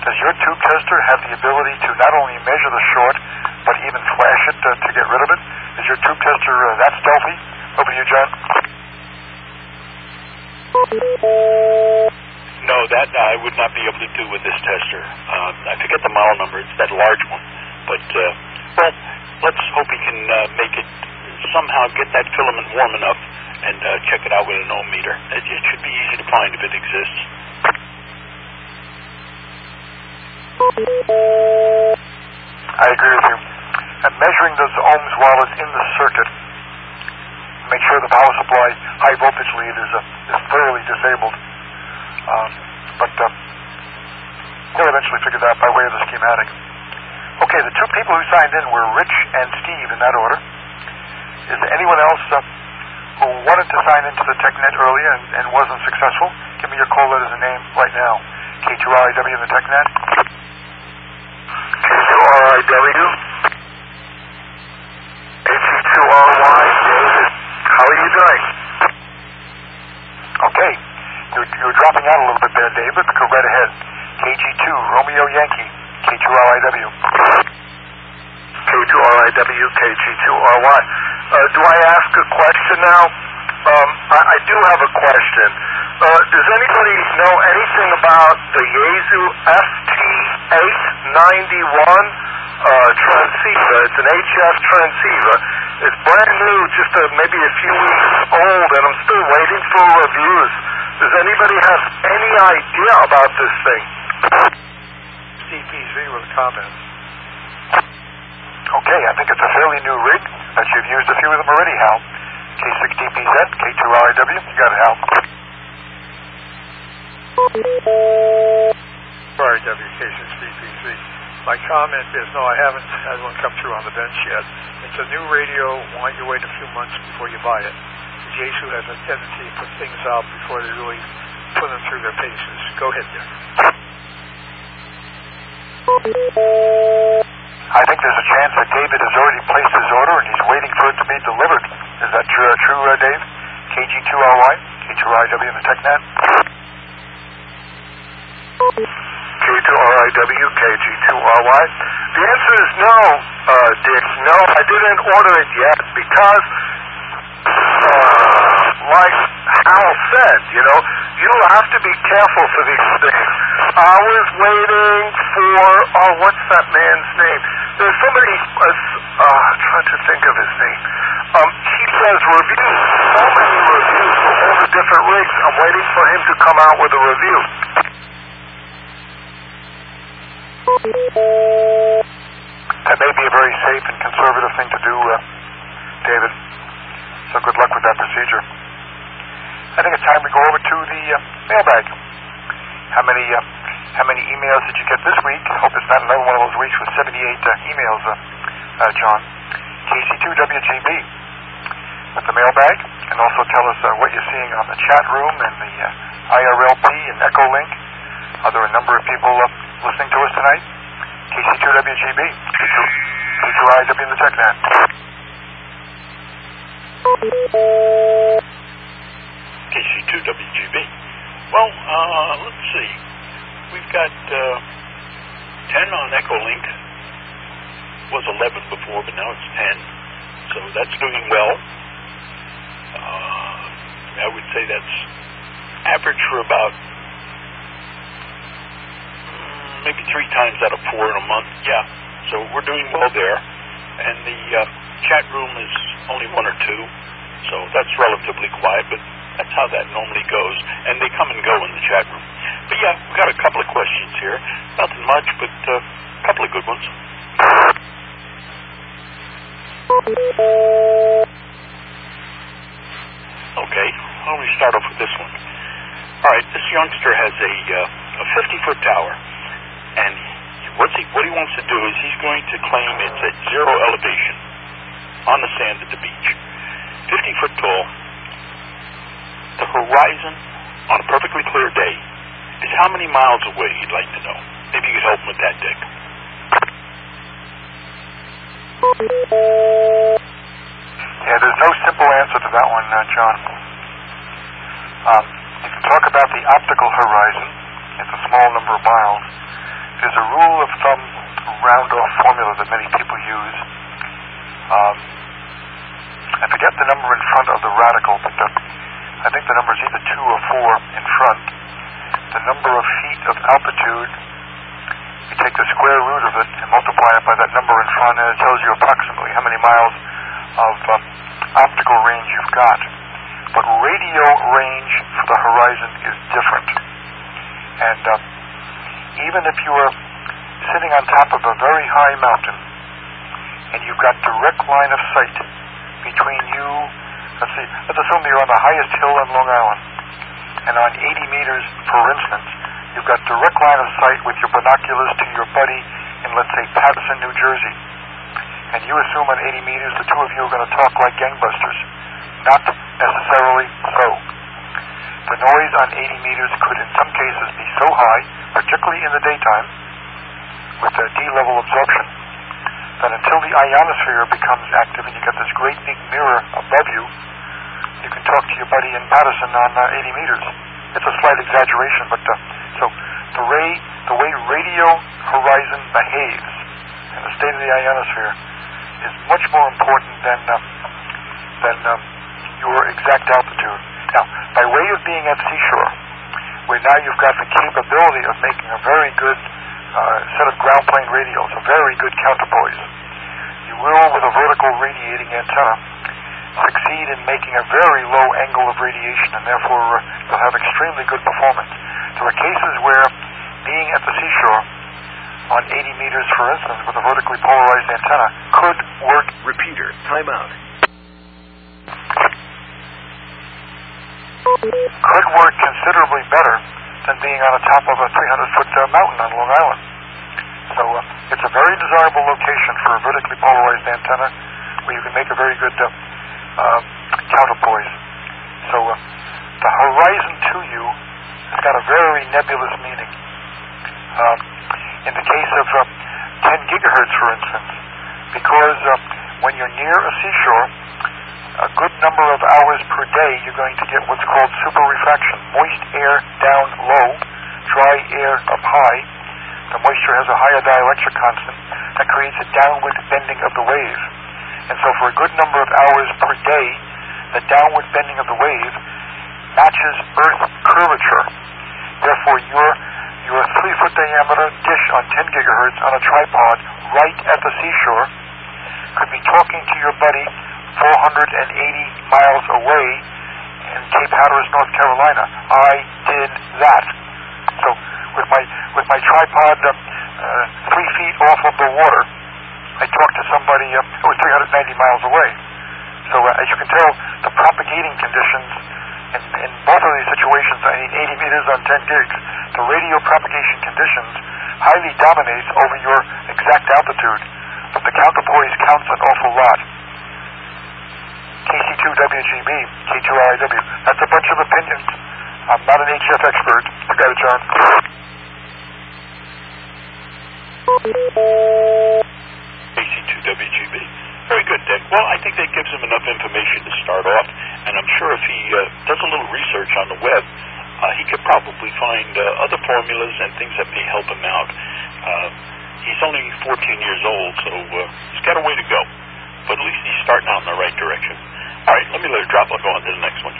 Does your tube tester have the ability to not only measure the short, but even flash it to get rid of it? Is your tube tester that stealthy? Over to you, John. No, that I would not be able to do with this tester. I forget the model number. It's that large one. But, well, let's hope he can make it somehow get that filament warm enough and check it out with an ohm meter. It should be easy to find if it exists. I agree with you. And measuring those ohms while it's in the circuit, make sure the power supply high voltage lead is thoroughly disabled. But they'll eventually figure that out by way of the schematic. Okay, the two people who signed in were Rich and Steve in that order. Is there anyone else who wanted to sign into the TechNet earlier and wasn't successful? Give me your call letters and name right now. K2RIW in the TechNet. K2RIW. H2RY. David. How are you doing? Okay. You're dropping out a little bit there, David. Go right ahead. KG2, Romeo Yankee, K2RIW. K2RIW, KG2RY. Do I ask a question now? I do have a question. Does anybody know anything about the Yaesu FT891 transceiver? It's an HF transceiver. It's brand new, just maybe a few weeks old, and I'm still waiting for reviews. Does anybody have any idea about this thing? DPZ with a comment. Okay, I think it's a fairly new rig that you've used a few of them already, Hal. K6DPZ, K2RIW, you got it, Hal. RIW, K6DPZ. My comment is, no, I haven't had one come through on the bench yet. It's a new radio. Why don't you wait a few months before you buy it? Yaesu has a tendency to put things out before they really put them through their paces. Go ahead there. I think there's a chance that David has already placed his order and he's waiting for it to be delivered. Is that true, Dave? KG2RY, K2RIW in the TechNet. K2RIW, KG2RY. The answer is no, Dick. No, I didn't order it yet because, like Hal said, you have to be careful for these things. I was waiting for, what's that man's name? There's somebody, trying to think of his name. He says reviews, so many reviews for all the different rigs. I'm waiting for him to come out with a review. That may be a very safe and conservative thing to do, David. So good luck with that procedure. I think it's time we go over to the mailbag. How many emails did you get this week? I hope it's not another one of those weeks with 78 emails, John. KC2WGB with the mailbag, and also tell us what you're seeing on the chat room and the IRLP and Echolink. Are there a number of people listening to us tonight? KC2WGB, K2RIW in the TechNet. KC2WGB. Well, let's see. We've got 10 on Echolink. It was 11 before, but now it's 10. So that's doing well. I would say that's average for about maybe 3 times out of 4 in a month. Yeah, so we're doing well there. And the chat room is only 1 or 2, so that's relatively quiet, but that's how that normally goes. And they come and go in the chat room. But yeah, we've got a couple of questions here. Nothing much, but a couple of good ones. Okay, why don't we start off with this one? All right, this youngster has a 50-foot tower, and what he wants to do is he's going to claim it's at 0 elevation on the sand at the beach, 50 foot tall. The horizon on a perfectly clear day is how many miles away, he'd like to know. Maybe you could help him with that, Dick. Yeah, there's no simple answer to that one, John. You can talk about the optical horizon. It's a small number of miles. there's a rule of thumb, round-off formula that many people use. I forget the number in front of the radical, but I think the number is either 2 or 4 in front. The number of feet of altitude, you take the square root of it and multiply it by that number in front, and it tells you approximately how many miles of optical range you've got. But radio range for the horizon is different. And even if you are sitting on top of a very high mountain and you've got direct line of sight between you, let's assume you're on the highest hill in Long Island, and on 80 meters, for instance, you've got direct line of sight with your binoculars to your buddy in, let's say, Paterson, New Jersey, and you assume on 80 meters the two of you are going to talk like gangbusters. Not necessarily so. The noise on 80 meters could in some cases be so high, particularly in the daytime, with the D-level absorption, that until the ionosphere becomes active and you get this great big mirror above you, you can talk to your buddy in Paterson on 80 meters. It's a slight exaggeration, but so the way radio horizon behaves in the state of the ionosphere is much more important than your exact altitude. Now, by way of being at seashore, where now you've got the capability of making a very good set of ground plane radios, a very good counterpoise, you will, with a vertical radiating antenna, succeed in making a very low angle of radiation, and therefore you'll have extremely good performance. There are cases where being at the seashore on 80 meters, for instance, with a vertically polarized antenna could work. Repeater, timeout. Could work considerably better than being on the top of a 300-foot mountain on Long Island. So it's a very desirable location for a vertically polarized antenna where you can make a very good counterpoise. So the horizon to you has got a very nebulous meaning. In the case of 10 gigahertz, for instance, because when you're near a seashore, a good number of hours per day, you're going to get what's called superrefraction. Moist air down low, dry air up high. The moisture has a higher dielectric constant that creates a downward bending of the wave. And so for a good number of hours per day, the downward bending of the wave matches Earth curvature. Therefore, your 3-foot diameter dish on 10 gigahertz on a tripod right at the seashore could be talking to your buddy 480 miles away in Cape Hatteras, North Carolina. I did that. So with my tripod 3 feet off of the water, I talked to somebody who was 390 miles away. So as you can tell, the propagating conditions in both of these situations, I mean 80 meters on 10 gigs, the radio propagation conditions highly dominates over your exact altitude, but the counterpoise counts an awful lot. KC2WGB, K2RIW. That's a bunch of opinions. I'm not an HF expert. I got it, John. KC2WGB. Very good, Dick. Well, I think that gives him enough information to start off, and I'm sure if he does a little research on the web, he could probably find other formulas and things that may help him out. He's only 14 years old, so he's got a way to go, but at least he's starting out in the right direction. All right, let me let it drop. I'll go on to the next one.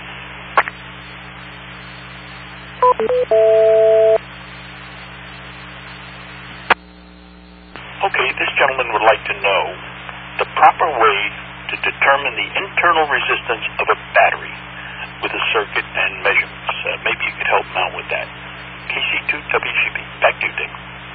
Okay, this gentleman would like to know the proper way to determine the internal resistance of a battery with a circuit and measurements. Maybe you could help him out with that. KC2WGB. Back to you, Dick.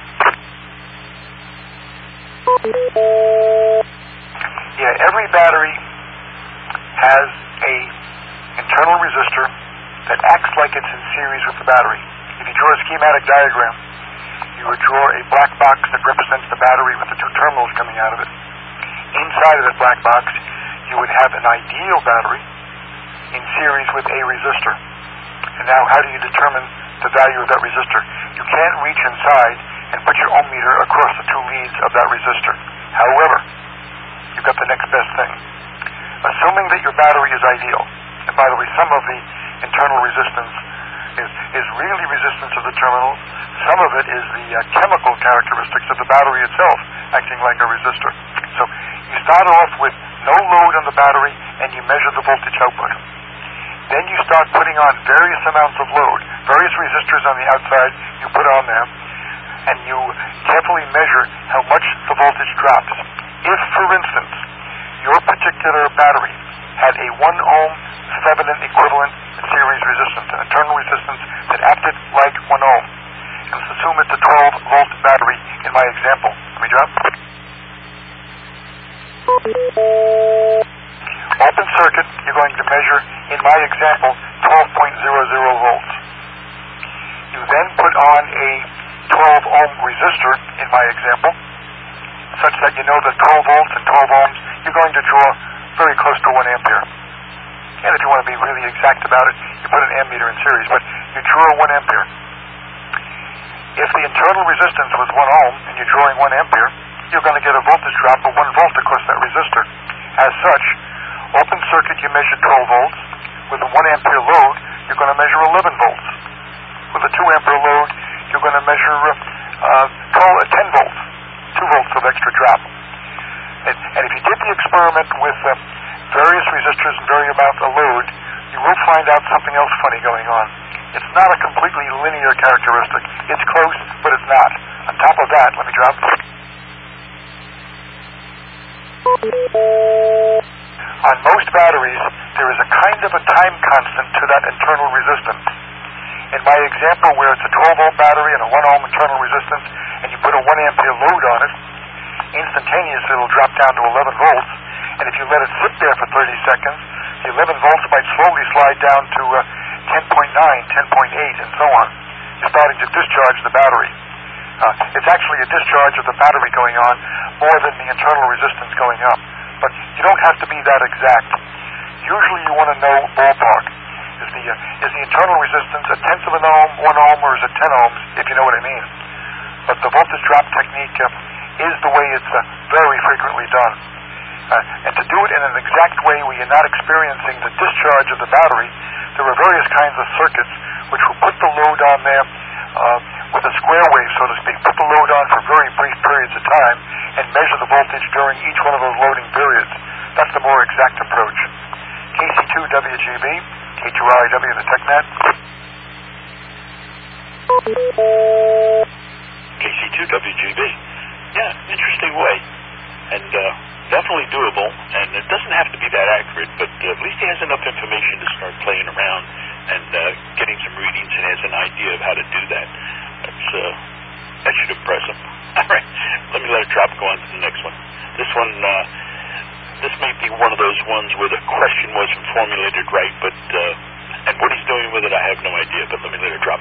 Yeah, every battery has a internal resistor that acts like it's in series with the battery. If you draw a schematic diagram, you would draw a black box that represents the battery with the two terminals coming out of it. Inside of that black box, you would have an ideal battery in series with a resistor. And now, how do you determine the value of that resistor? You can't reach inside and put your ohm meter across the two leads of that resistor. However, you've got the next best thing. Assuming that your battery is ideal, and by the way, some of the internal resistance is really resistance of the terminals. Some of it is the chemical characteristics of the battery itself acting like a resistor. So you start off with no load on the battery and you measure the voltage output. Then you start putting on various amounts of load, various resistors on the outside you put on there, and you carefully measure how much the voltage drops. If, for instance, your particular battery had a 1 ohm Thevenin equivalent series resistance, an internal resistance that acted like 1 ohm, and let's assume it's a 12-volt battery in my example. Let me drop. Open circuit, you're going to measure, in my example, 12.00 volts. You then put on a 12-ohm resistor, in my example, such that you know that 12 volts and 12 ohms, you're going to draw very close to 1 ampere. And if you want to be really exact about it, you put an ammeter in series, but you draw 1 ampere. If the internal resistance was 1 ohm and you're drawing 1 ampere, you're going to get a voltage drop of 1 volt across that resistor. As such, open circuit, you measure 12 volts. With a 1 ampere load, you're going to measure 11 volts. With a 2 ampere load, you're going to measure 10 volts, 2 volts of extra drop. And if you did the experiment with various resistors and various amounts of load, you will find out something else funny going on. It's not a completely linear characteristic. It's close, but it's not. On top of that, let me drop. On most batteries, there is a kind of a time constant to that internal resistance. In my example, where it's a 12-volt battery and a 1 ohm internal resistance, and you put a 1 ampere load on it, instantaneously it'll drop down to 11 volts, and if you let it sit there for 30 seconds, the 11 volts might slowly slide down to 10.9, 10.8, and so on. You're starting to discharge the battery. It's actually a discharge of the battery going on more than the internal resistance going up. But you don't have to be that exact. Usually you want to know ballpark. Is the internal resistance a tenth of an ohm, 1 ohm, or is it 10 ohms, if you know what I mean? But the voltage drop technique is the way it's very frequently done. And to do it in an exact way where you're not experiencing the discharge of the battery, there are various kinds of circuits which will put the load on there with a square wave, so to speak, put the load on for very brief periods of time and measure the voltage during each one of those loading periods. That's the more exact approach. KC2WGB, K2RIW, the TechNet. KC2WGB. Yeah, interesting way. And definitely doable. And it doesn't have to be that accurate, but at least he has enough information to start playing around and getting some readings and has an idea of how to do that. That should impress him. All right, let me let it drop, go on to the next one. This one, this may be one of those ones where the question wasn't formulated right, but and what he's doing with it, I have no idea, but let me let it drop.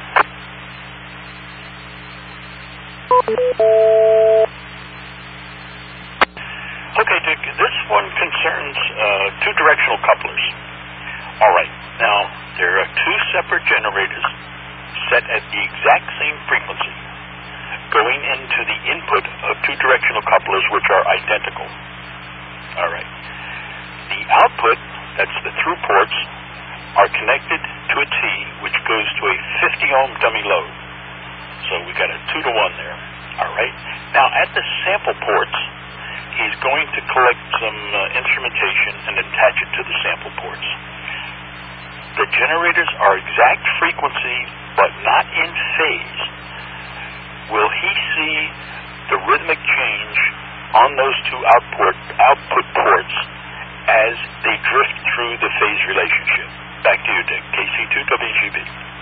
Okay, Dick, this one concerns two-directional couplers. All right, now, there are two separate generators set at the exact same frequency going into the input of two-directional couplers which are identical. All right. The output, that's the through ports, are connected to a T which goes to a 50-ohm dummy load. So we got a 2-to-1 there. All right. Now, at the sample ports, he's going to collect some instrumentation and attach it to the sample ports. The generators are exact frequency, but not in phase. Will he see the rhythmic change on those two output ports as they drift through the phase relationship? Back to you, Dick. KC2WGB.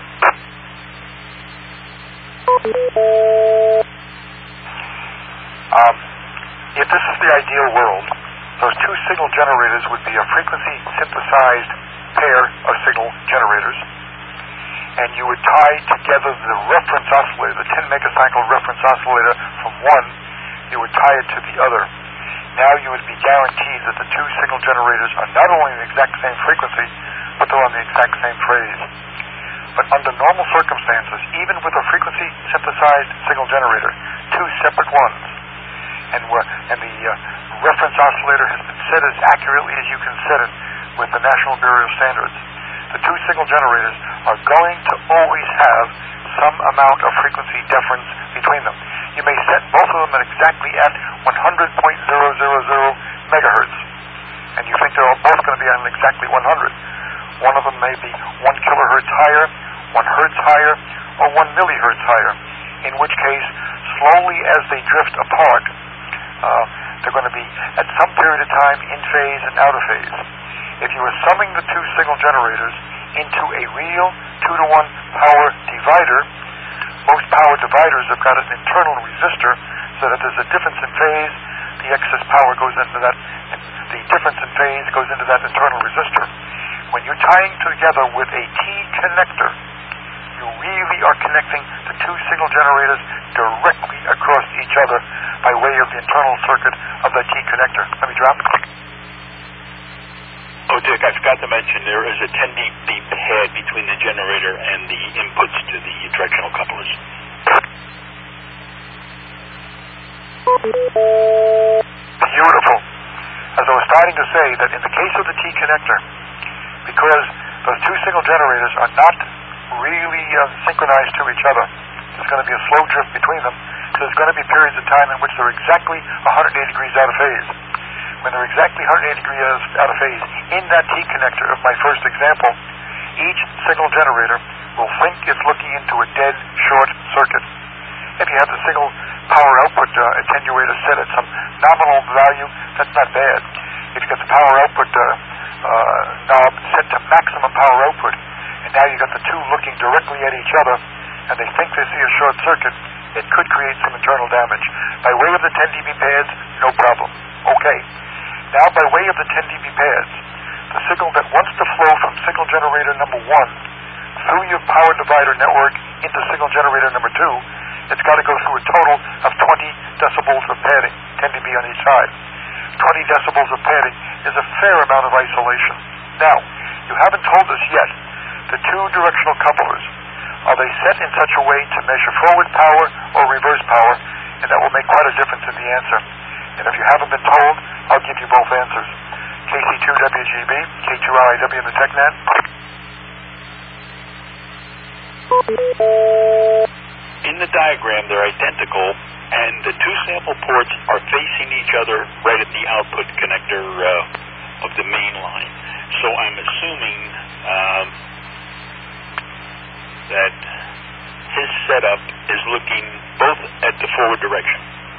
If this is the ideal world, those two signal generators would be a frequency synthesized pair of signal generators, and you would tie together the reference oscillator, the 10 megacycle reference oscillator from one, you would tie it to the other. Now you would be guaranteed that the two signal generators are not only the exact same frequency, but they're on the exact same phase. But under normal circumstances, even with a frequency synthesized signal generator, two separate ones, and the reference oscillator has been set as accurately as you can set it with the National Bureau of Standards, the two signal generators are going to always have some amount of frequency difference between them. You may set both of them at exactly at 100.000 megahertz, and you think they're both going to be on exactly 100. One of them may be 1 kilohertz higher, 1 hertz higher, or 1 millihertz higher, in which case, slowly as they drift apart, they're going to be at some period of time in phase and out of phase. If you are summing the two signal generators into a real 2-to-1 power divider, most power dividers have got an internal resistor so that there's a difference in phase, the excess power goes into that, the difference in phase goes into that internal resistor. When you're tying together with a T connector, you really are connecting the two signal generators directly across each other by way of the internal circuit of the T connector. Let me drop. Oh, Dick, I forgot to mention there is a 10 dB pad between the generator and the inputs to the directional couplers. Beautiful. As I was starting to say, that in the case of the T connector, because those two signal generators are not really synchronized to each other, there's going to be a slow drift between them, so there's going to be periods of time in which they're exactly 180 degrees out of phase. When they're exactly 180 degrees out of phase, in that T connector of my first example, each signal generator will think it's looking into a dead short circuit. If you have the signal power output attenuator set at some nominal value, that's not bad. If you got the power output knob set to maximum power output, and now you got the two looking directly at each other, and they think they see a short circuit, it could create some internal damage. By way of the 10 dB pads, no problem. Okay. Now, by way of the 10 dB pads, the signal that wants to flow from signal generator number 1 through your power divider network into signal generator number 2, it's got to go through a total of 20 decibels of padding, 10 dB on each side. 20 decibels of padding is a fair amount of isolation. Now, you haven't told us yet, the two directional couplers, are they set in such a way to measure forward power or reverse power? And that will make quite a difference in the answer. And if you haven't been told, I'll give you both answers. KC2WGB, K2RIW in the TechNet. In the diagram, they're identical, and the two sample ports are facing each other right at the output connector of the main line. So I'm assuming that his setup is looking both at the forward direction.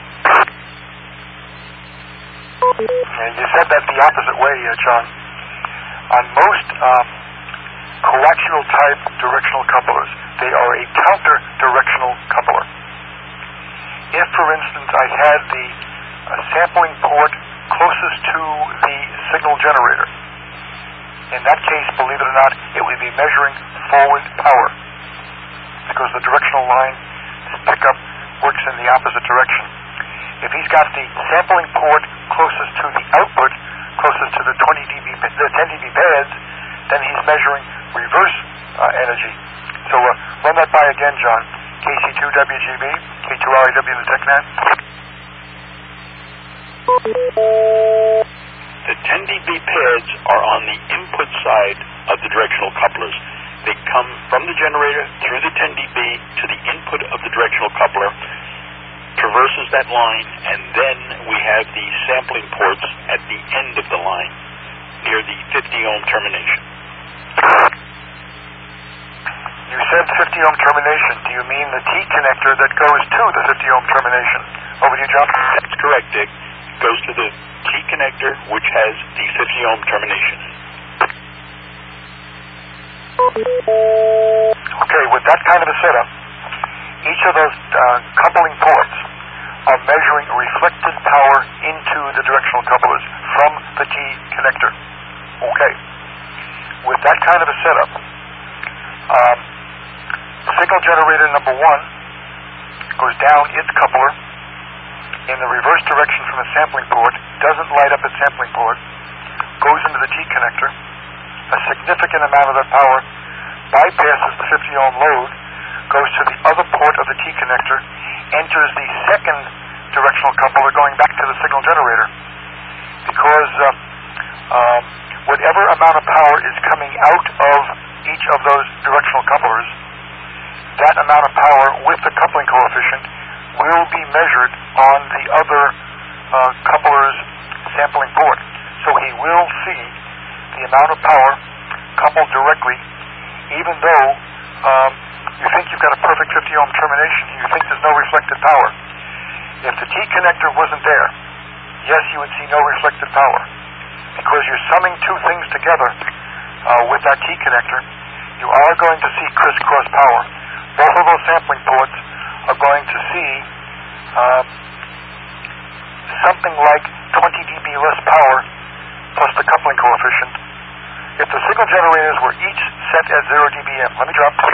And you said that the opposite way, John. On most coaxial type directional couplers, they are a counter directional coupler. If, for instance, I had the sampling port closest to the signal generator, in that case, believe it or not, it would be measuring forward power, because the directional line pickup works in the opposite direction. If he's got the sampling port closest to the output, closest to the 10 dB pads, then he's measuring reverse energy. So run that by again, John. KC2WGB, K2RIW in the TechNet. The 10 dB pads are on the input side of the directional couplers. They come from the generator through the 10 dB to the input of the directional coupler, traverses that line, and then we have the sampling ports at the end of the line, near the 50-ohm termination. You said 50-ohm termination. Do you mean the T connector that goes to the 50-ohm termination? Over to you, John. That's correct, Dick. It goes to the T connector, which has the 50-ohm termination. Okay, with that kind of a setup, each of those coupling ports are measuring reflected power into the directional couplers from the T connector. Okay. With that kind of a setup, signal generator number 1 goes down its coupler in the reverse direction from the sampling port, doesn't light up its sampling port, goes into the T connector. A significant amount of that power bypasses the 50-ohm load, goes to the other port of the T connector, enters the second directional coupler going back to the signal generator. Because whatever amount of power is coming out of each of those directional couplers, that amount of power with the coupling coefficient will be measured on the other coupler's sampling port. So he will see the amount of power coupled directly, even though you think you've got a perfect 50 ohm termination, you think there's no reflected power. If the T connector wasn't there, yes, you would see no reflected power. Because you're summing two things together with that T connector, you are going to see crisscross power. Both of those sampling ports are going to see something like 20 dB less power plus the coupling coefficient. If the signal generators were each set at 0 dBm, let me drop.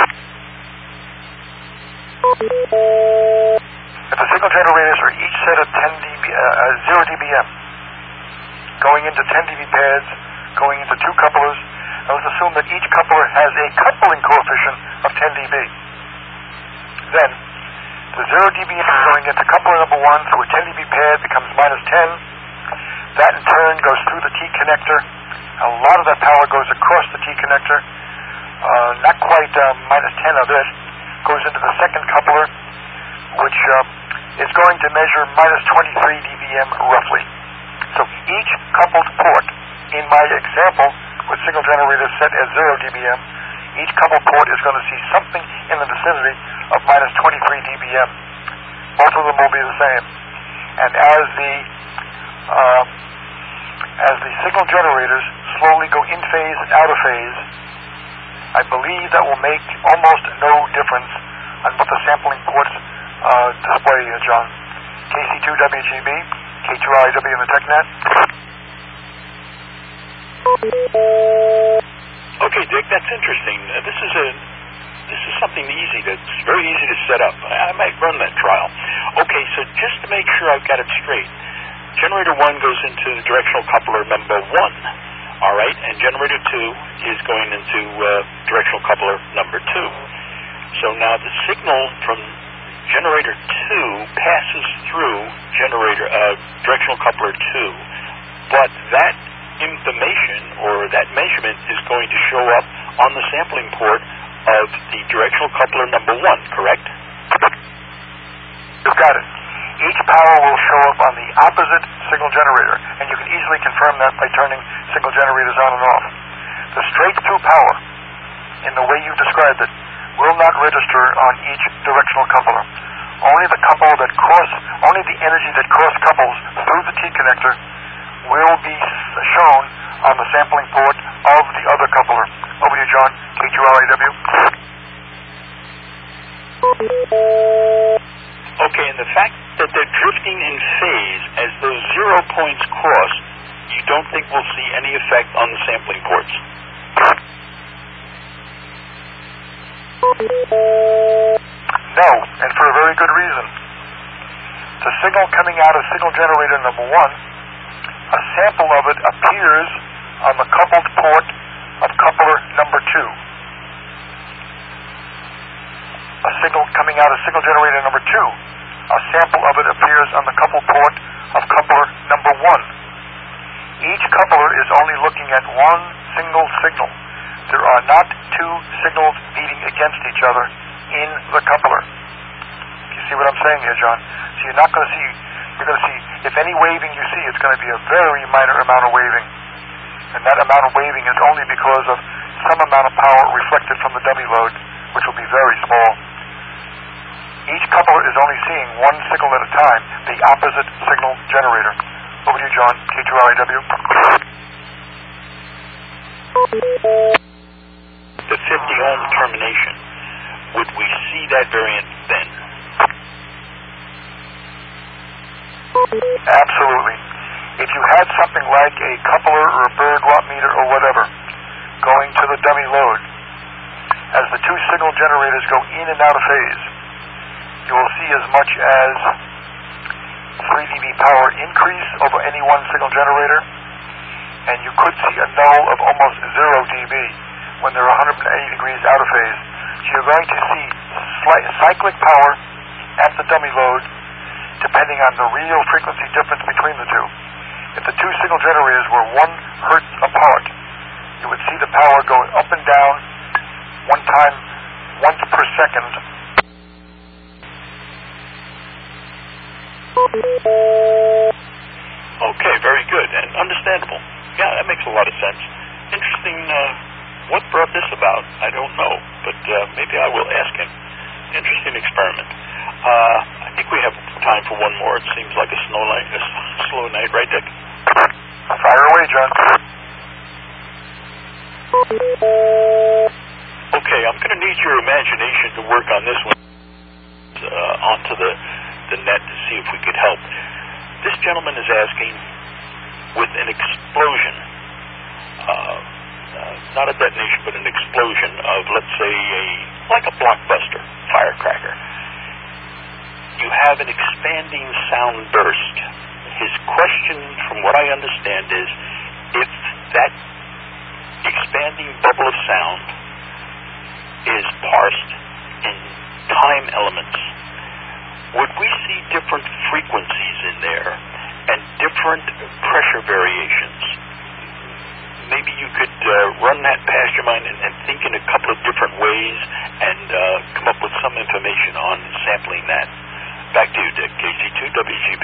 If the signal generators are each set at 0 dBm, going into 10 dB pads, going into two couplers, and let's assume that each coupler has a coupling coefficient of 10 dB. Then, the 0 dBm going into coupler number 1 through a 10 dB pad becomes minus 10. That in turn goes through the T connector. A lot of that power goes across the T connector. Not quite minus 10 of it. Goes into the second coupler, which is going to measure minus 23 dBm roughly. So each coupled port in my example with signal generators set at 0 dBm, each coupled port is going to see something in the vicinity of minus 23 dBm. Both of them will be the same. And as the signal generators slowly go in phase and out of phase, I believe that will make almost no difference on what the sampling ports display, John. KC2WGB, K2RIW in the TechNet. Okay, Dick, that's interesting. This is something easy. That's very easy to set up. I might run that trial. Okay, so just to make sure I've got it straight, generator 1 goes into the directional coupler number 1, all right, and generator 2 is going into directional coupler number 2. So now the signal from generator 2 passes through directional coupler 2, but that information or that measurement is going to show up on the sampling port of the directional coupler number 1, correct? You've got it. Each power will show up on the opposite signal generator, and you can easily confirm that by turning signal generators on and off. The straight-through power, in the way you described it, will not register on each directional coupler. Only the energy that cross-couples through the T connector will be shown on the sampling port of the other coupler. Over to you, John, K2RIW. Okay, and the fact that they're drifting in phase as those 0 points cross, you don't think we'll see any effect on the sampling ports? No, and for a very good reason. The signal coming out of signal generator number 1, a sample of it appears on the coupled port of coupler number 2. A signal coming out of signal generator number 2, a sample of it appears on the coupled port of coupler number 1. Each coupler is only looking at one single signal. There are not two signals beating against each other in the coupler. You see what I'm saying here, John? So you're going to see, if any waving you see, it's going to be a very minor amount of waving. And that amount of waving is only because of some amount of power reflected from the dummy load, which will be very small. Each coupler is only seeing one signal at a time, the opposite signal generator. Over to you, John, K2RIW. The 50 ohm termination, would we see that variant then? Absolutely. If you had something like a coupler or a bird watt meter or whatever going to the dummy load, as the two signal generators go in and out of phase, you will see as much as 3 dB power increase over any one signal generator, and you could see a null of almost 0 dB when they're 180 degrees out of phase. So you're going to see slight cyclic power at the dummy load depending on the real frequency difference between the two. If the two signal generators were 1 hertz apart, you would see the power going up and down one time, once per second. Okay, very good and understandable. Yeah, that makes a lot of sense. Interesting. What brought this about? I don't know, but maybe I will ask him. Interesting experiment. I think we have time for one more. It seems like a slow night, right, Dick? Fire away, John. Okay, I'm going to need your imagination to work on this one onto the net to see if we could help. This gentleman is asking, with an explosion, not a detonation, but an explosion of, let's say, like a blockbuster firecracker. You have an expanding sound burst. His question, from what I understand, is if that expanding bubble of sound is parsed in time elements, would we see different frequencies in there and different pressure variations? Maybe you could run that past your mind and think in a couple of different ways and come up with some information on sampling that. Back to you, Dick. KC2WGB.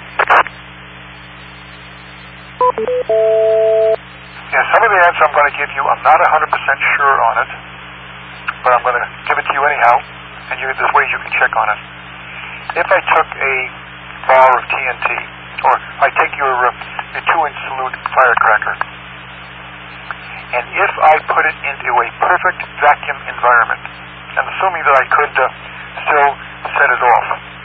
Yeah, some of the answer I'm going to give you, I'm not 100% sure on it, but I'm going to give it to you anyhow, and there's ways you can check on it. If I took a bar of TNT, or I take your 2-inch salute firecracker, and if I put it into a perfect vacuum environment, and assuming that I could still set it off,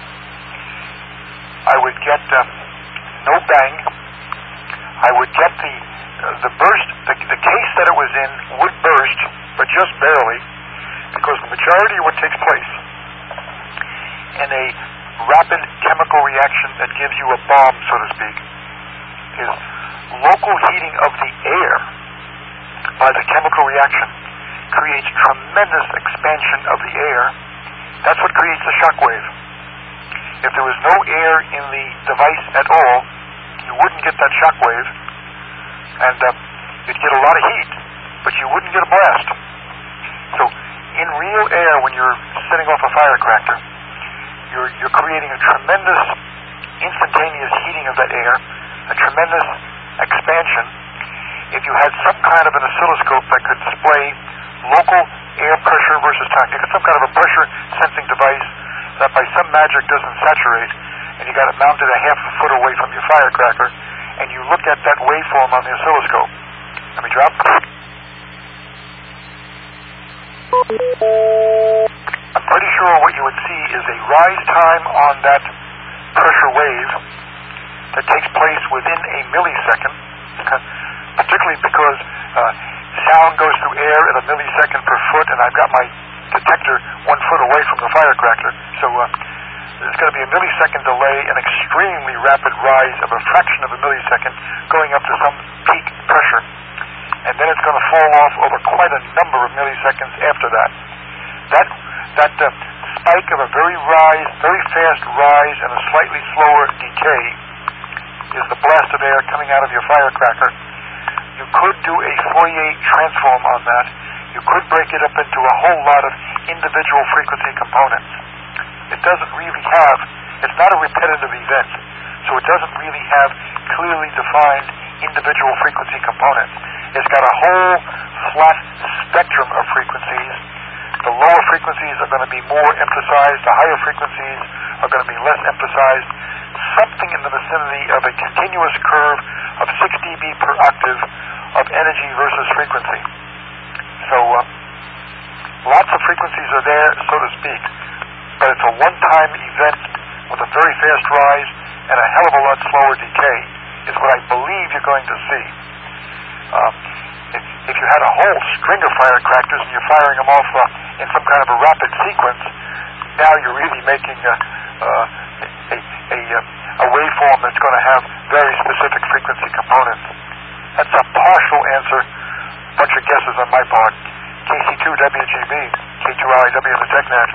I would get no bang. I would get the burst, the case that it was in would burst, but just barely, because the majority of what takes place in a rapid chemical reaction that gives you a bomb, so to speak, is local heating of the air by the chemical reaction creates tremendous expansion of the air. That's what creates the shock wave. If there was no air in the device at all, you wouldn't get that shock wave, and you'd get a lot of heat, but you wouldn't get a blast. So in real air, when you're setting off a firecracker, you're creating a tremendous instantaneous heating of that air, a tremendous expansion. If you had some kind of an oscilloscope that could display local air pressure versus time, you got some kind of a pressure sensing device that by some magic doesn't saturate, and you got it mounted a half a foot away from your firecracker, and you look at that waveform on the oscilloscope. Let me drop. I'm pretty sure what you would see is a rise time on that pressure wave that takes place within a millisecond, particularly because sound goes through air at a millisecond per foot, and I've got my detector 1 foot away from the firecracker, so there's going to be a millisecond delay, an extremely rapid rise of a fraction of a millisecond going up to some peak pressure, and then it's going to fall off over quite a number of milliseconds after that. That spike of a very fast rise and a slightly slower decay is the blast of air coming out of your firecracker. You could do a Fourier transform on that. You could break it up into a whole lot of individual frequency components. It doesn't really have, it's not a repetitive event, so it doesn't really have clearly defined individual frequency components. It's got a whole flat spectrum of frequencies. The lower frequencies are going to be more emphasized, the higher frequencies are going to be less emphasized, something in the vicinity of a continuous curve of 6 dB per octave of energy versus frequency. So lots of frequencies are there, so to speak, but it's a one-time event with a very fast rise and a hell of a lot slower decay is what I believe you're going to see. If you had a whole string of firecrackers and you're firing them off in some kind of a rapid sequence, now you're really making a waveform that's going to have very specific frequency components. That's a partial answer, bunch of guesses on my part. KC2WGB, K2LIW the TechNet.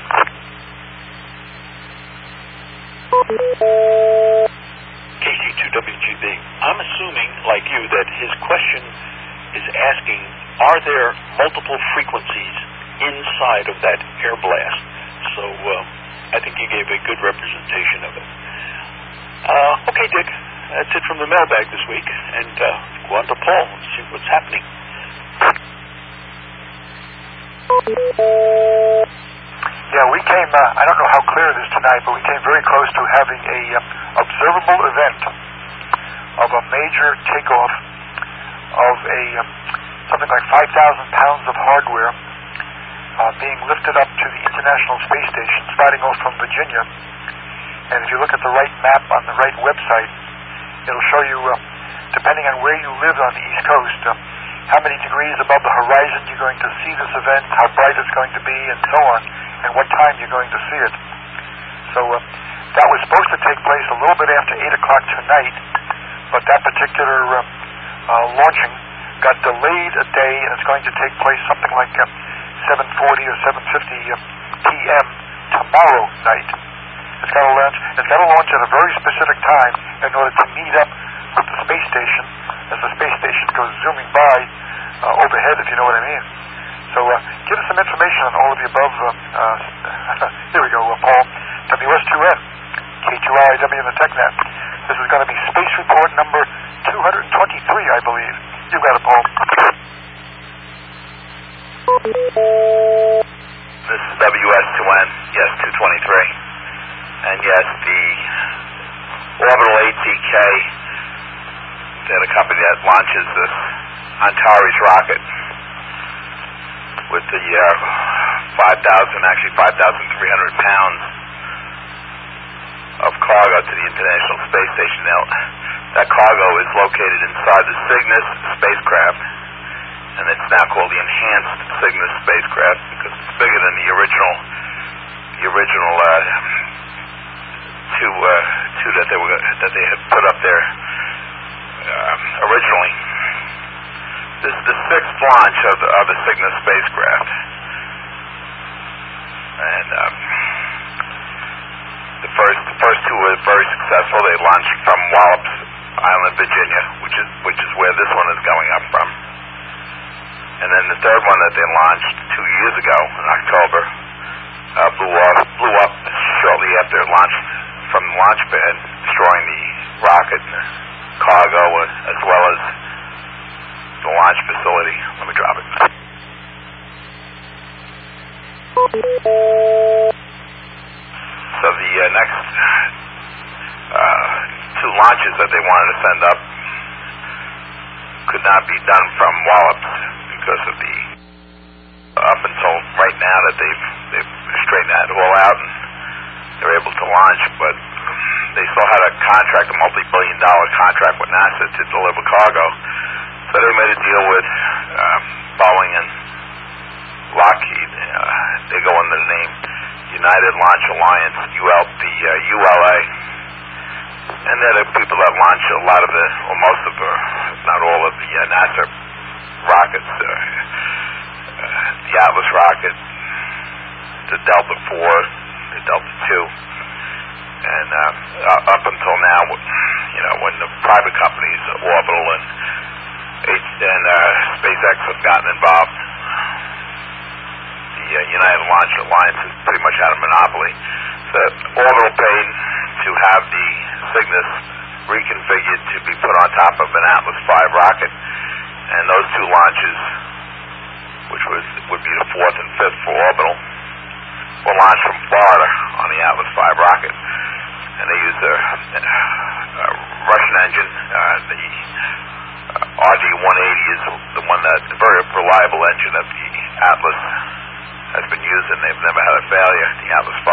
KC2WGB. I'm assuming, like you, that his question is asking, are there multiple frequencies inside of that air blast. So I think you gave a good representation of it. Okay, Dick, that's it from the mailbag this week. And go on to Paul and see what's happening. Yeah, we came, I don't know how clear it is tonight, but we came very close to having a observable event of a major takeoff of a something like 5,000 pounds of hardware being lifted up to the International Space Station, starting off from Virginia. And if you look at the right map on the right website, it'll show you, depending on where you live on the East Coast, how many degrees above the horizon you're going to see this event, how bright it's going to be, and so on, and what time you're going to see it. So that was supposed to take place a little bit after 8 o'clock tonight, but that particular launching got delayed a day, and it's going to take place something like 7:40 or 7:50 p.m. tomorrow night. It's got to launch at a very specific time in order to meet up with the space station as the space station goes zooming by overhead, if you know what I mean. So give us some information on all of the above. Here we go, Paul. WS2N, K2RIW in the TechNet. This is going to be Space Report number 223, I believe. You got it, Paul. This is WS2N, yes, 223. And yes, the Orbital ATK, they're the company that launches this Antares rocket with the 5,300 pounds of cargo to the International Space Station. Now, that cargo is located inside the Cygnus spacecraft, and it's now called the Enhanced Cygnus spacecraft because it's bigger than the original two that they had put up there originally. This is the 6th launch of the Cygnus spacecraft, and the first two were very successful. They launched from Wallops Island, Virginia, which is where this one is going up from. And then the third one that they launched 2 years ago in October blew up shortly after it launched from the launch pad, destroying the rocket and the cargo as well as the launch facility. Let me drop it. So the next two launches that they wanted to send up could not be done from Wallops because of the up until right now that they've straightened that all out and they're able to launch, but they still had a contract, a multi-billion-dollar contract with NASA to deliver cargo. So they made a deal with Boeing and Lockheed. They go under the name United Launch Alliance, the ULA. And they're the people that launch a lot of or most of if not all of the NASA rockets. The Atlas rocket, the Delta IV, the Delta II. And up until now, when the private companies, Orbital and SpaceX have gotten involved, the United Launch Alliance has pretty much had a monopoly. So Orbital paid to have the Cygnus reconfigured to be put on top of an Atlas V rocket, and those two launches, which would be the 4th and 5th for Orbital, were launched from Florida on the Atlas V rocket. And they use a Russian engine. The RD-180 is the one the very reliable engine that the Atlas has been using. They've never had a failure, the Atlas V.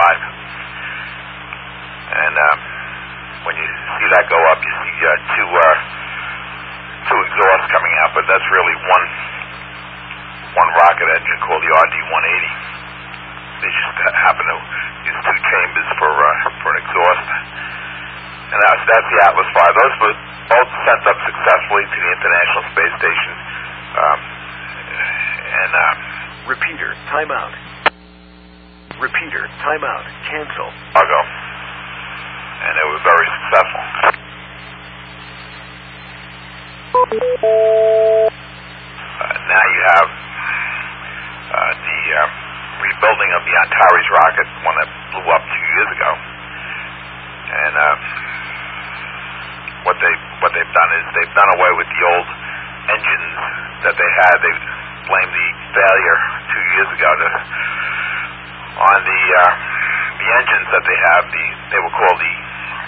And when you see that go up, you see two exhausts coming out, but that's really one rocket engine called the RD-180. They just happen to use two chambers for an exhaust. And that's the Atlas V. Those were both sent up successfully to the International Space Station. Repeater, timeout. Repeater, timeout. Cancel. Cargo. And they were very successful. Now you have the what they've done is they've done away with the old engines that they had. They blamed the failure 2 years ago on the engines that they have. They were called the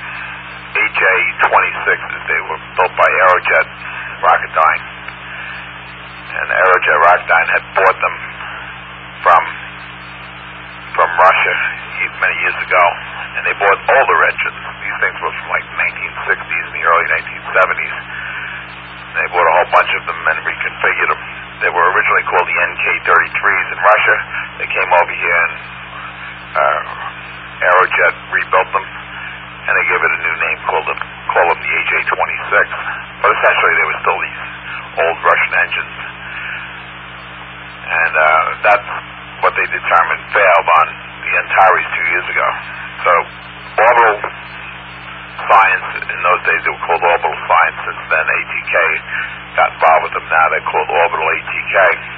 AJ-26s. They were built by Aerojet Rocketdyne, and Aerojet Rocketdyne had bought them from Russia many years ago, and they bought older engines. These things were from like the 1960s and the early 1970s. They bought a whole bunch of them and reconfigured them. They were originally called the NK-33s in Russia. They came over here and Aerojet rebuilt them, and they gave it a new name, called them the AJ-26. But essentially they were still these old Russian engines. And that's what they determined failed on the Antares 2 years ago. So orbital science, in those days they were called orbital science. Since then ATK got involved with them. Now they're called orbital ATK.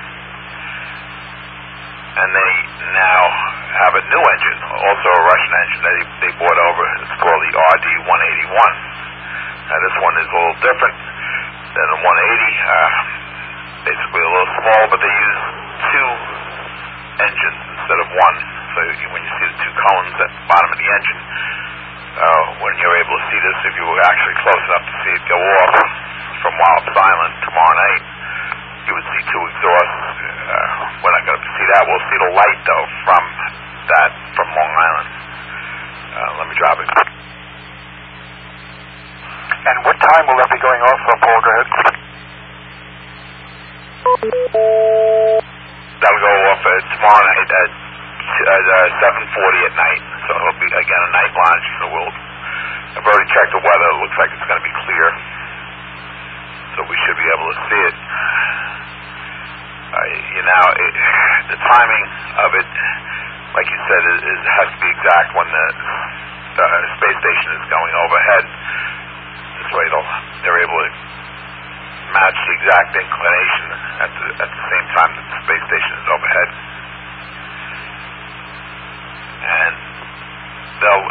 And they now have a new engine, also a Russian engine that they brought over. It's called the RD-181. Now this one is a little different than the 180. Basically a little small, but they use two engines instead of one. So when you see the two cones at the bottom of the engine, when you're able to see this, if you were actually close enough to see it go off from Wallops Island tomorrow night, you would see two exhausts. We're not going to see that. We'll see the light, though, from Long Island. Let me drop it. And what time will that be going off, Paul? Go ahead. That'll go off tomorrow night at 7:40 at night. So it'll be, again, a night launch. So I've already checked the weather. It looks like it's going to be clear. So we should be able to see it. The timing of it, like you said, it has to be exact when the space station is going overhead. This way they're able to match the exact inclination at the same time that the space station is overhead. And they'll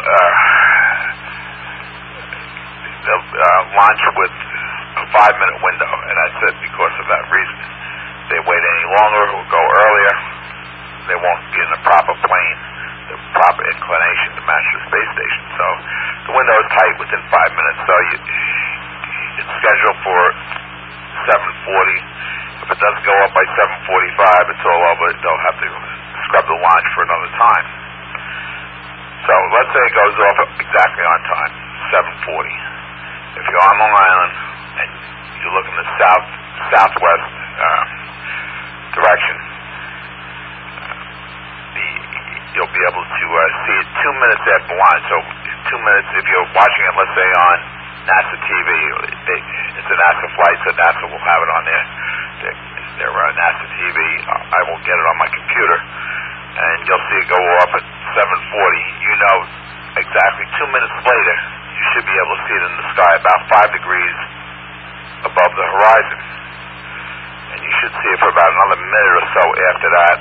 launch with a 5-minute window, and that's it because of that reason. If they wait any longer or go earlier, they won't be in the proper plane, the proper inclination to match the space station. So the window is tight within 5 minutes. So it's scheduled for 7:40. If it doesn't go up by 7:45, it's all over. They'll have to scrub the launch for another time. So let's say it goes off exactly on time, 7:40. If you're on Long Island and you're looking the southwest direction, you'll be able to see it 2 minutes after launch. So 2 minutes, if you're watching it, let's say on NASA TV, it's a NASA flight, so NASA will have it on their NASA TV. I will get it on my computer, and you'll see it go off at 7:40. You know exactly 2 minutes later, you should be able to see it in the sky about 5 degrees above the horizon. And you should see it for about another minute or so after that.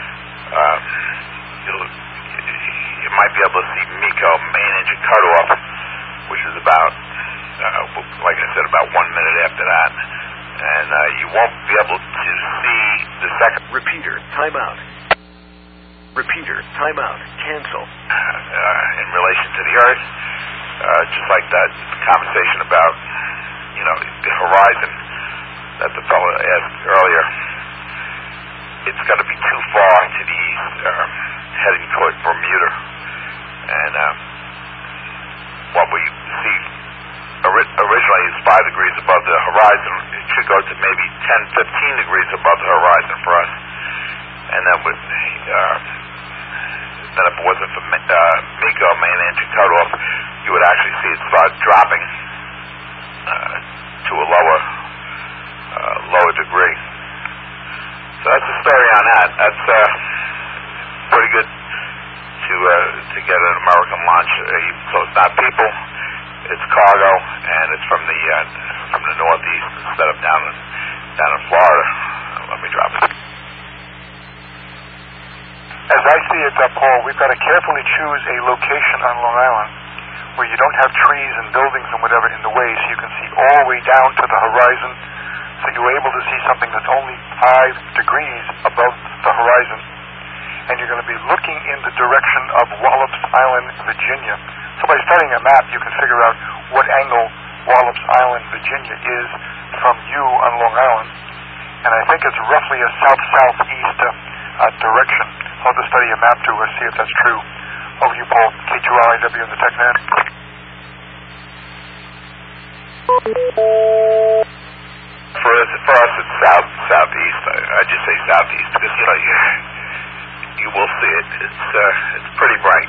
You might be able to see MECO, main engine cutoff, which is about, like I said, about 1 minute after that. And you won't be able to see the second. Repeater, timeout. Repeater, timeout. Cancel. In relation to the Earth, just like that conversation about, the horizon that the fellow asked earlier. It's going to be too far to the east, heading toward Bermuda. And what we see originally is 5 degrees above the horizon. It should go to maybe 10, 15 degrees above the horizon for us. And then if it wasn't for MECO, main engine cutoff, you would actually see it start dropping to a lower degree. So that's the story on that. That's pretty good to get an American launch. So it's not people, it's cargo, and it's from the Northeast instead of down in Florida. Let me drop it. As I see it, Paul, we've got to carefully choose a location on Long Island where you don't have trees and buildings and whatever in the way, so you can see all the way down to the horizon. So you're able to see something that's only 5 degrees above the horizon. And you're going to be looking in the direction of Wallops Island, Virginia. So by studying a map, you can figure out what angle Wallops Island, Virginia is from you on Long Island. And I think it's roughly a south-southeast direction. I'll have to study a map to see if that's true. Over to you, Paul. K2RIW in the TechNet. For us, it's southeast. I just say southeast because you will see it. It's pretty bright.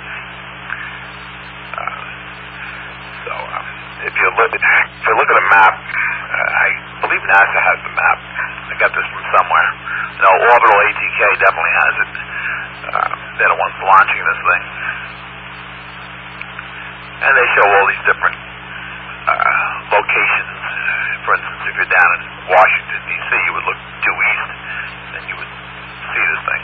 If you look at a map, I believe NASA has the map. I got this from somewhere. No, Orbital ATK definitely has it. They're the ones launching this thing, and they show all these different locations. For instance, if you're down in Washington, D.C., you would look due east, and you would see this thing.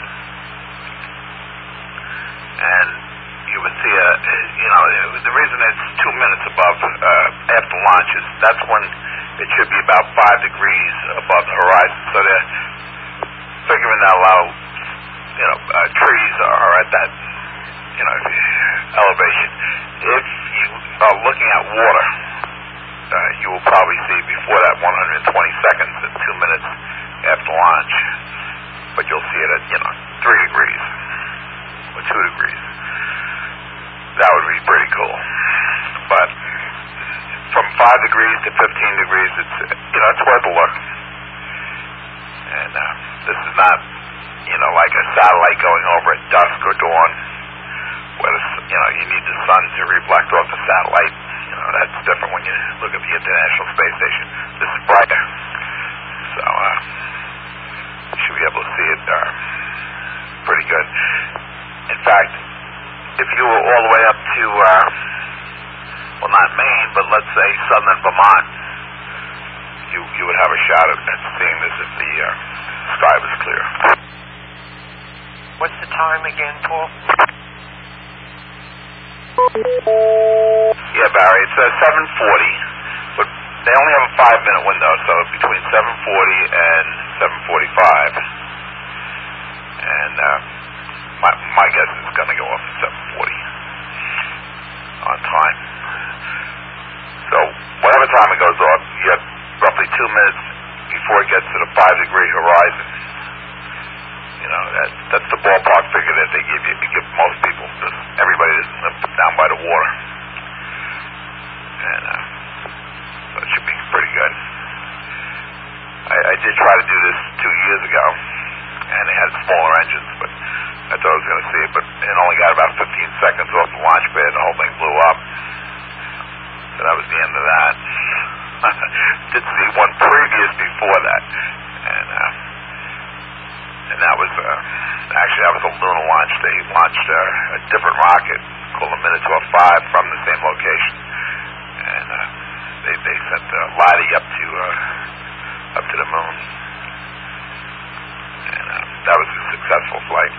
And you would see the reason it's 2 minutes above, after launch is that's when it should be about 5 degrees above the horizon. So they're figuring that out. Trees are at that, elevation. If you are looking at water, you will probably see before that 120 seconds at 2 minutes after launch, but you'll see it at 3 degrees or 2 degrees. That would be pretty cool. But from 5 degrees to 15 degrees, it's worth a look. And this is not like a satellite going over at dusk or dawn, where you need the sun to reflect off the satellite. That's different when you look at the International Space Station. This is brighter, so you should be able to see it pretty good. In fact, if you were all the way up to, not Maine, but let's say southern Vermont, you would have a shot at seeing this if the sky was clear. What's the time again, Paul? Yeah, Barry, it's 7:40, but they only have a 5-minute window, so between 7:40 and 7:45. And my guess is it's going to go off at 7:40 on time. So whatever time it goes off, you have roughly 2 minutes before it gets to the 5-degree horizon. That's the ballpark figure that they give most people, because everybody doesn't live down by the water. And so it should be pretty good. I did try to do this 2 years ago, and they had smaller engines, but I thought I was going to see it, but it only got about 15 seconds off the launch pad, and the whole thing blew up. So that was the end of that. Did see one previous before that, and that was actually that was a lunar launch. They launched a different rocket called the Minotaur 5 from the same location, and they sent Lottie up to the moon, and that was a successful flight.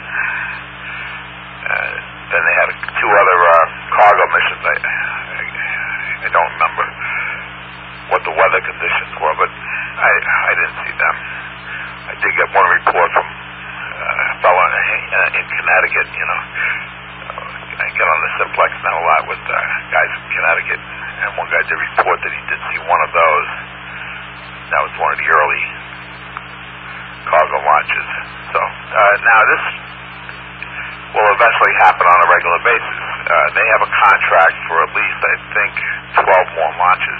Then they had 2 other cargo missions. I don't remember what the weather conditions were, but I didn't see them. I did get one report from a fellow in Connecticut. I get on the Simplex now a lot with guys from Connecticut, and one guy did report that he did see one of those. That was one of the early cargo launches. So now this will eventually happen on a regular basis. They have a contract for at least, I think, 12 more launches.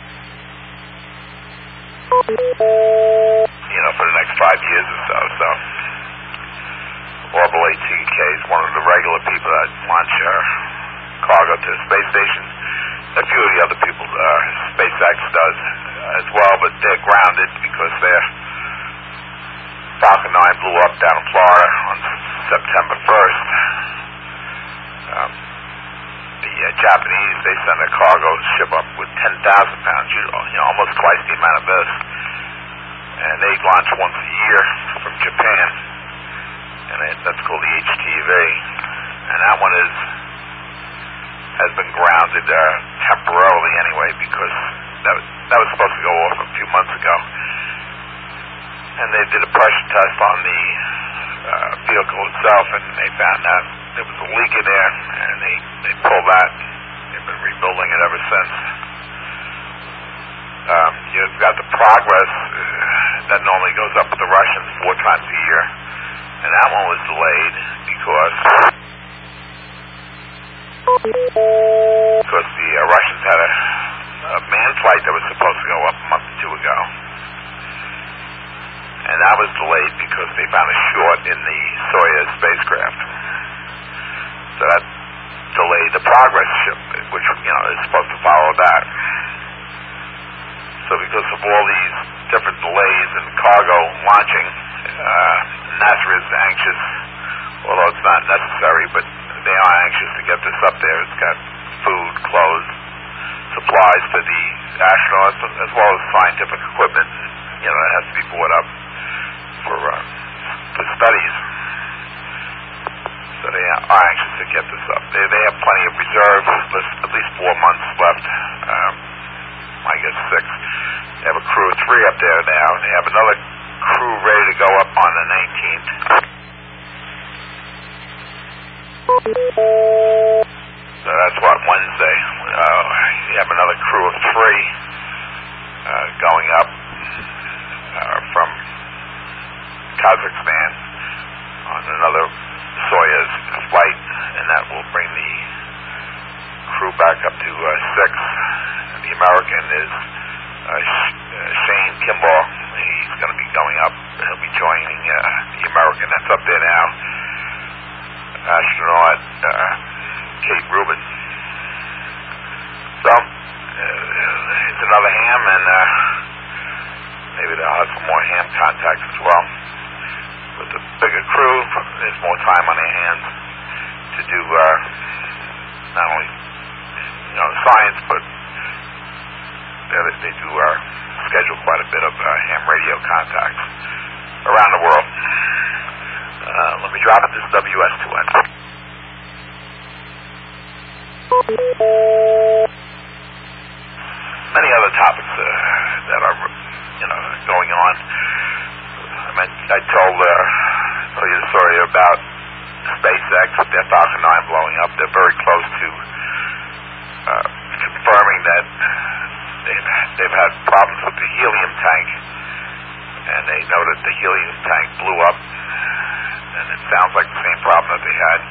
For the next 5 years or so. So Orbital ATK is one of the regular people that launch cargo to the space station. A few of the other people, SpaceX does as well, but they're grounded because their Falcon 9 blew up down in Florida on September 1st. The Japanese, they sent a cargo ship up with 10,000 pounds, almost twice the amount of this. And they launch once a year from Japan, and that's called the HTV. And that one is has been grounded temporarily anyway, because that was supposed to go off a few months ago. And they did a pressure test on the vehicle itself, and they found that there was a leak in there, and they pulled that. They've been rebuilding it ever since. You've got the Progress that normally goes up with the Russians 4 times a year, and that one was delayed because the Russians had a manned flight that was supposed to go up a month or 2 ago, and that was delayed because they found a short in the Soyuz spacecraft. So that delayed the Progress ship, which is supposed to follow that. So because of all these different delays in cargo launching, NASA is anxious, although it's not necessary, but they are anxious to get this up there. It's got food, clothes, supplies for the astronauts, as well as scientific equipment. That has to be brought up for studies. So they are anxious to get this up. They have plenty of reserves, at least 4 months left. I guess 6. They have a crew of 3 up there now. They have another crew ready to go up on the 19th. So that's Wednesday. You have another crew of 3 going up from Kazakhstan on another Soyuz flight, and that will bring the crew back up to 6. The American is Shane Kimball. He's going to be going up. He'll be joining the American that's up there now. Astronaut Kate Rubin. So it's another ham, and maybe they'll have some more ham contacts as well. With the bigger crew, there's more time on their hands to do not only science, but they do schedule quite a bit of ham radio contacts around the world. Let me drop it. This is WS2N. Many other topics that are going on. I told you the story about SpaceX, their Falcon 9 blowing up. They're very close to confirming that they've had problems with the helium tank, and they know that the helium tank blew up, and it sounds like the same problem that they had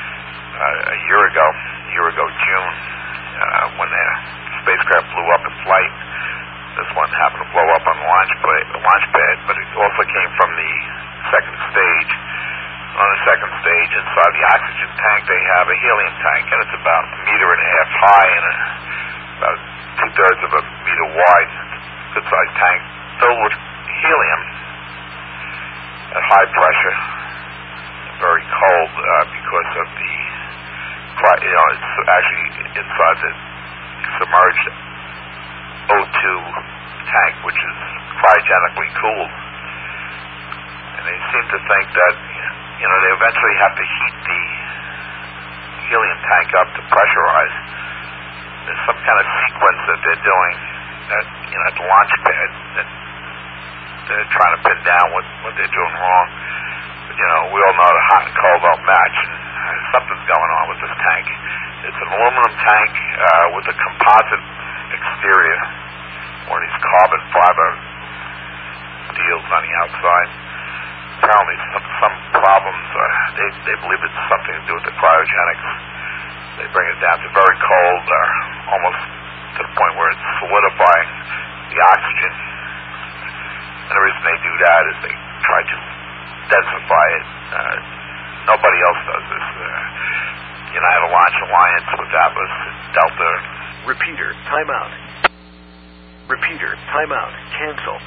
a year ago, June, when their spacecraft blew up in flight. This one happened to blow up on the launch pad, but it also came from the second stage. On the second stage, inside the oxygen tank, they have a helium tank, and it's about 1.5 meters high and about 2/3 of a meter wide. Good-sized tank filled with helium at high pressure, very cold because of the, it's actually inside the submerged O2 tank, which is cryogenically cooled. And they seem to think that, they eventually have to heat the helium tank up to pressurize. There's some kind of sequence that they're doing at, at the launch pad that they're trying to pin down what they're doing wrong. But, we all know that hot and cold don't match, and something's going on with this tank. It's an aluminum tank with a composite exterior, one of these carbon fiber deals on the outside. Apparently some problems, they believe it's something to do with the cryogenics. They bring it down to very cold, almost to the point where it's solidifying the oxygen. And the reason they do that is they try to densify it. Nobody else does this. United Launch Alliance with Atlas, Delta. Repeater, timeout. Repeater, timeout. Cancel.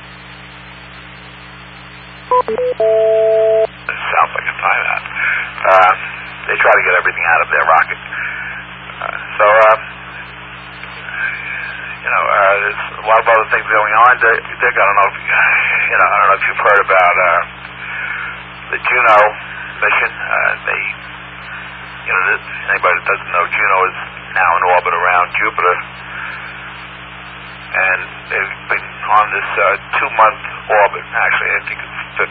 It sounds like a timeout. They try to get everything out of their rocket. There's a lot of other things going on. Dick, I don't know if you've heard about the Juno mission. They anybody that doesn't know, Juno is now in orbit around Jupiter, and they've been on this 2-month orbit. Actually, I think it's 55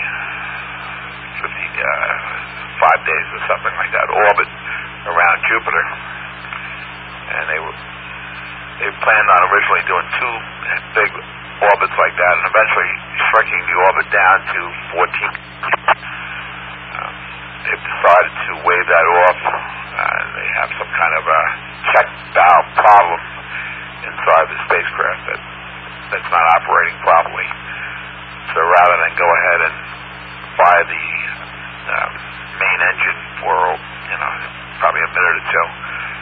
days or something like that, orbit around Jupiter. And they planned on originally doing 2 big orbits like that, and eventually shrinking the orbit down to 14. They've decided to waive that off. They have some kind of a check valve problem inside the spacecraft that's not operating properly. So rather than go ahead and fire the main engine for probably a minute or two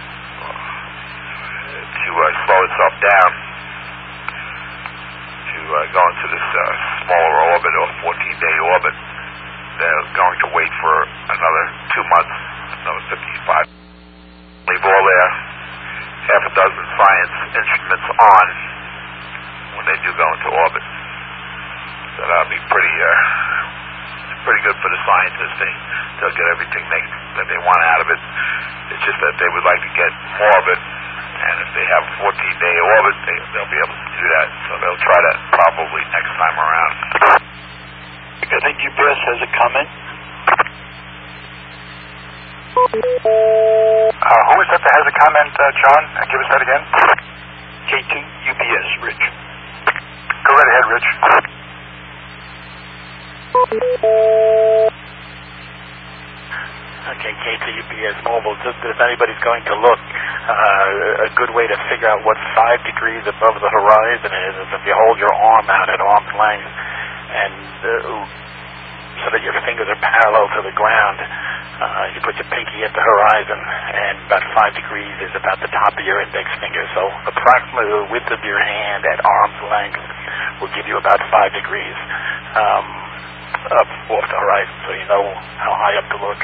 to slow itself down to go into this smaller orbit or 14-day orbit, they're going to wait for another 2 months, another 55. Leave all their half a dozen science instruments on when they do go into orbit. So that'll be pretty good for the scientists. They'll get everything that they want out of it. It's just that they would like to get more of it, and if they have a 14-day orbit, they'll be able to do that. So they'll try that probably next time around. I think UPS has a comment. Who is that has a comment, John? Give us that again. K2 UPS, Rich. Go right ahead, Rich. Okay, K2 UPS Mobile. Just if anybody's going to look, a good way to figure out what 5 degrees above the horizon is if you hold your arm out at arm's length, and so that your fingers are parallel to the ground. You put your pinky at the horizon, and about 5 degrees is about the top of your index finger. So approximately the width of your hand at arm's length will give you about 5 degrees up off the horizon, so you know how high up to look.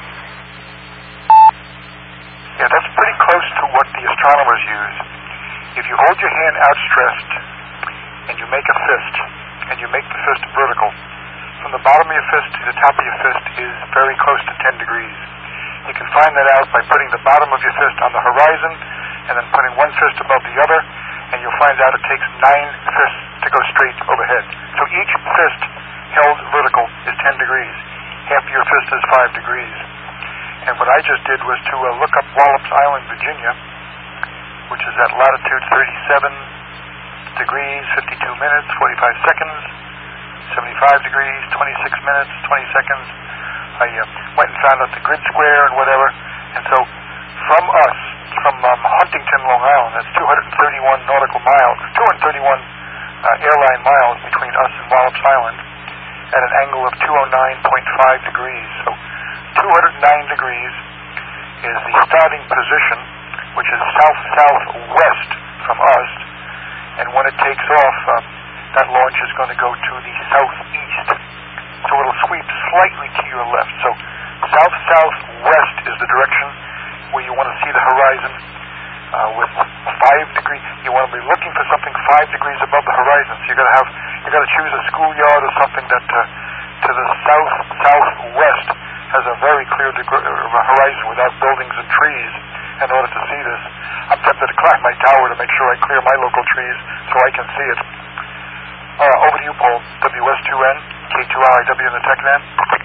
Yeah, that's pretty close to what the astronomers use. If you hold your hand outstretched and you make a fist, and you make the fist vertical, from the bottom of your fist to the top of your fist is very close to 10 degrees. You can find that out by putting the bottom of your fist on the horizon and then putting one fist above the other, and you'll find out it takes 9 fists to go straight overhead. So each fist held vertical is 10 degrees. Half of your fist is 5 degrees. And what I just did was to look up Wallops Island, Virginia, which is at latitude 37 degrees, 52 minutes, 45 seconds, 75 degrees, 26 minutes, 20 seconds. I went and found out the grid square and whatever. And so from us, from Huntington, Long Island, that's 231 nautical miles, 231 airline miles between us and Wallops Island at an angle of 209.5 degrees. So 209 degrees is the starting position, which is south-southwest from us. And when it takes off, that launch is going to go to the southeast. So it'll sweep slightly to your left. So south-southwest is the direction where you want to see the horizon with 5 degrees. You want to be looking for something 5 degrees above the horizon. So you got to choose a schoolyard or something that to the southwest has a very clear horizon without buildings and trees in order to see this. I'm tempted to climb my tower to make sure I clear my local trees so I can see it. Over to you, Paul. WS2N, K2RIW in the TechNet.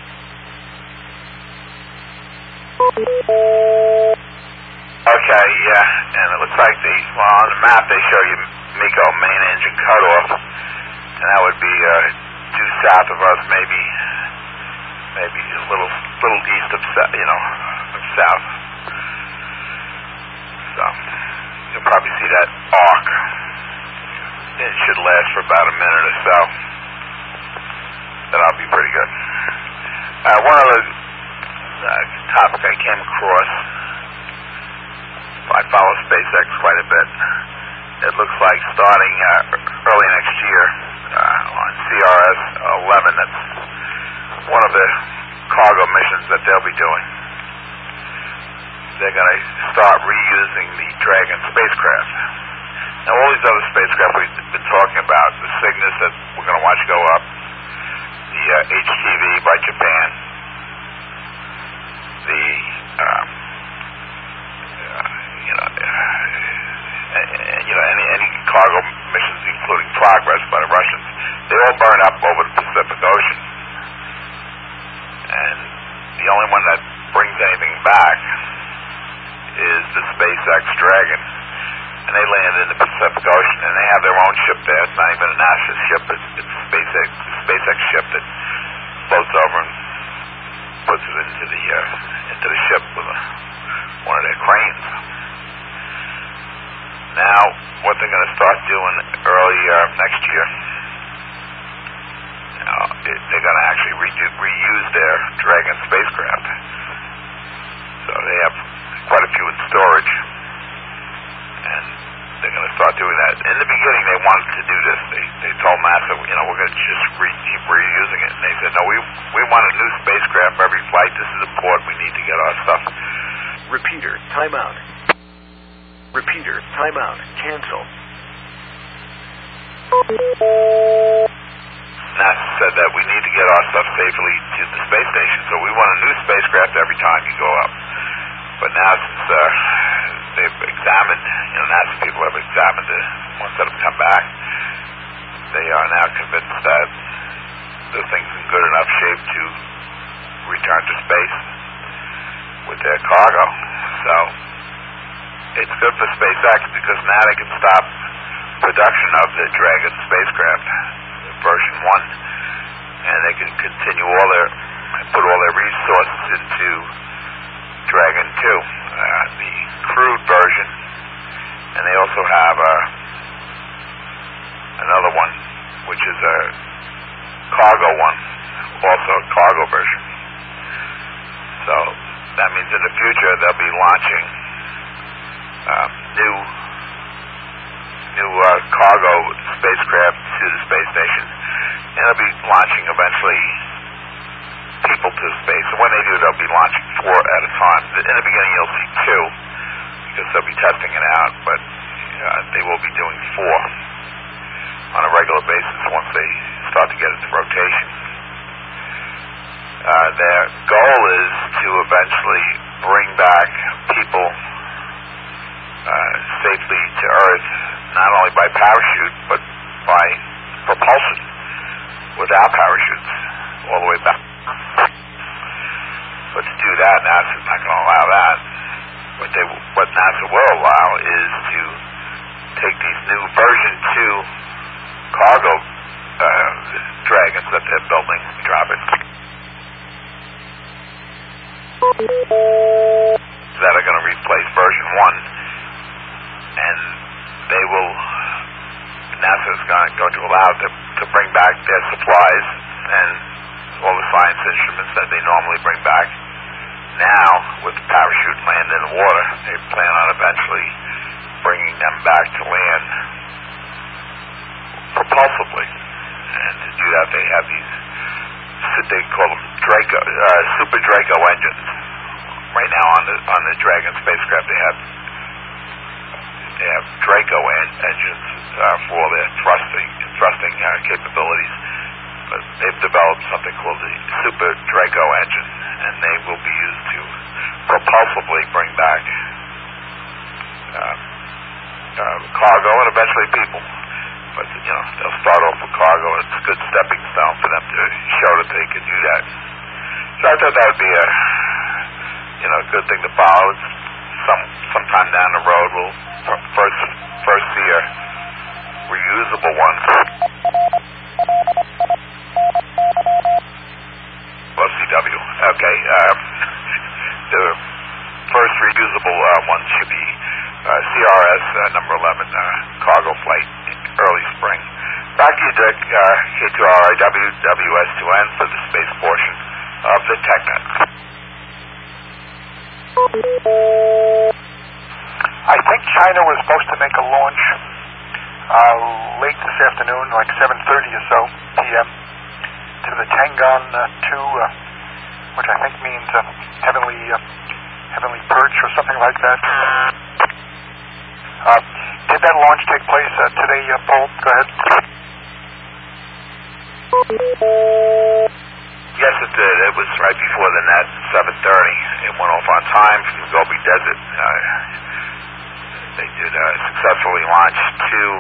Okay, yeah, and it looks like on the map they show you MECO, main engine cutoff, and that would be due south of us, maybe a little east of south. So you'll probably see that arc. It should last for about a minute or so. That'll be pretty good. One other topic I came across. I follow SpaceX quite a bit. It looks like starting early next year on CRS-11, that's one of the cargo missions that they'll be doing. They're going to start reusing the Dragon spacecraft. Now, all these other spacecraft we've been talking about, the Cygnus that we're going to watch go up, the HTV by Japan, the burn up over the Pacific Ocean. And the only one that brings anything back is the SpaceX Dragon. And they land in the Pacific Ocean, and they have their own ship there. It's not even a NASA ship. It's a SpaceX ship that floats over and puts it into the ship with one of their cranes. Now, what they're going to start doing early next year, they're going to actually reuse their Dragon spacecraft. So they have quite a few in storage, and they're going to start doing that. In the beginning, they wanted to do this. They told NASA, we're going to just keep reusing it. And they said, no, we want a new spacecraft for every flight. This is important. We need to get our stuff. Repeater, timeout. Repeater, timeout. Cancel. NASA said that we need to get our stuff safely to the space station, so we want a new spacecraft every time you go up. But now, since they've examined, NASA people have examined the ones that have come back, they are now convinced that the thing's in good enough shape to return to space with their cargo. So it's good for SpaceX because now they can stop production of the Dragon spacecraft, version 1, and they can continue put all their resources into Dragon 2, the crewed version, and they also have another one, which is a cargo one, also a cargo version. So that means in the future they'll be launching new cargo spacecraft to the space station, and they'll be launching eventually people to space. And when they do, they'll be launching 4 at a time. In the beginning, you'll see 2 because they'll be testing it out, but they will be doing 4 on a regular basis once they start to get into rotation. Their goal is to eventually bring back people safely to Earth, not only by parachute, but by propulsion without parachutes all the way back. But to do that, NASA's not going to allow that. What NASA will allow is to take these new version 2 cargo Dragons that they're building, drop it, that are going to replace version 1, and NASA is going to allow them to bring back their supplies and all the science instruments that they normally bring back. Now, with the parachute land in the water, they plan on eventually bringing them back to land propulsively. And to do that, they have these, they call them Super Draco engines. Right now on the Dragon spacecraft, they have Draco engines for their thrusting capabilities. But they've developed something called the Super Draco engine, and they will be used to propulsively bring back cargo and eventually people. But they'll start off with cargo, and it's a good stepping stone for them to show that they can do that. So I thought that would be a good thing to follow. Sometime down the road, we'll first see a reusable one. CW. Okay. The first reusable one should be CRS number 11 cargo flight early spring. Back to you, Dick. K2RIW, WS2N for the space portion of the TechNet. I think China was supposed to make a launch late this afternoon, like 7:30 or so p.m. to the Tiangong 2, which I think means heavenly perch or something like that. Did that launch take place today, Paul? Go ahead. Yes, it did. It was right before the net, 7:30. It went off on time from the Gobi Desert. They did successfully launch 2